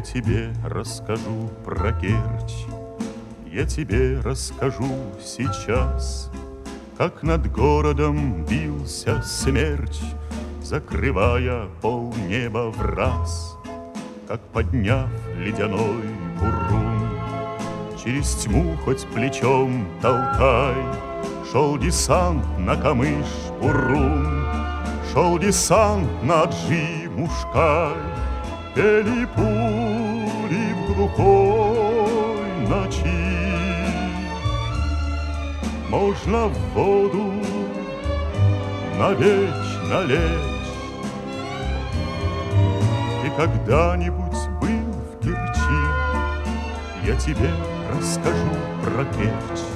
тебе расскажу про Керчь, я тебе расскажу сейчас, как над городом бился смерч, закрывая полнеба враз, как, подняв ледяной бурун, через тьму хоть плечом толкай, шел десант на Камыш-Бурун, шел десант на Аджи-Мушкай, пели пули в глухой ночи. Можно в воду навечно лечь. Ты когда-нибудь был в Керчи? Я тебе расскажу про Керчь.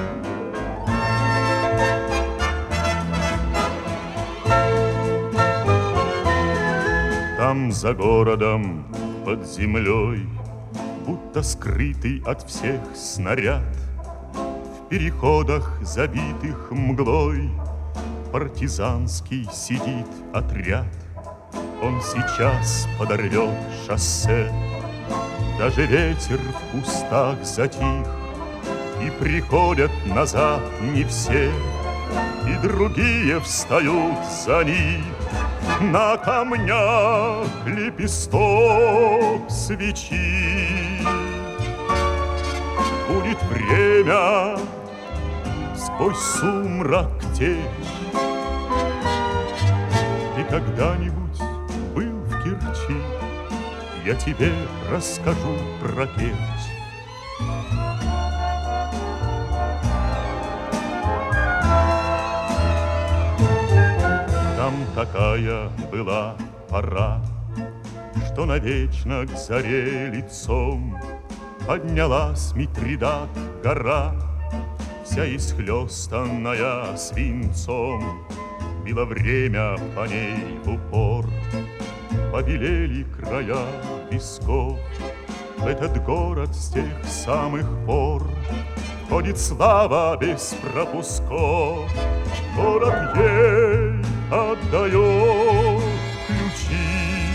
Там за городом под землей, будто скрытый от всех снаряд, в переходах, забитых мглой, партизанский сидит отряд. Он сейчас подорвет шоссе, даже ветер в кустах затих, и приходят назад не все, и другие встают за них. На камнях лепесток свечи. Будет время сквозь сумрак течь. Ты когда-нибудь был в Керчи? Я тебе расскажу про Керчь. Там такая была пора, что навечно к заре лицом поднялась Митридат гора, вся исхлёстанная свинцом. Било время по ней в упор, побелели края песков. В этот город с тех самых пор ходит слава без пропусков. Город ей отдает ключи,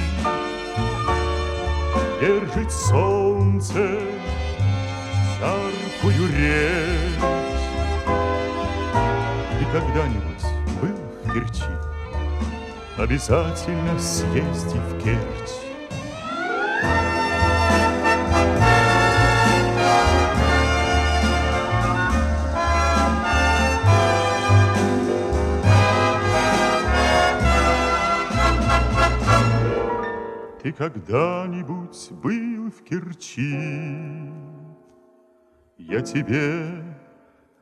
держит солнце яркую речь. Ты когда-нибудь был в Керчи? Обязательно съезди в Керчь. Ты когда-нибудь был в Керчи? Я тебе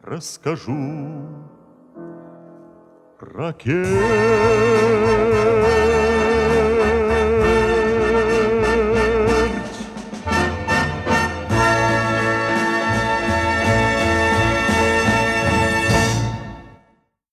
расскажу про Керчь.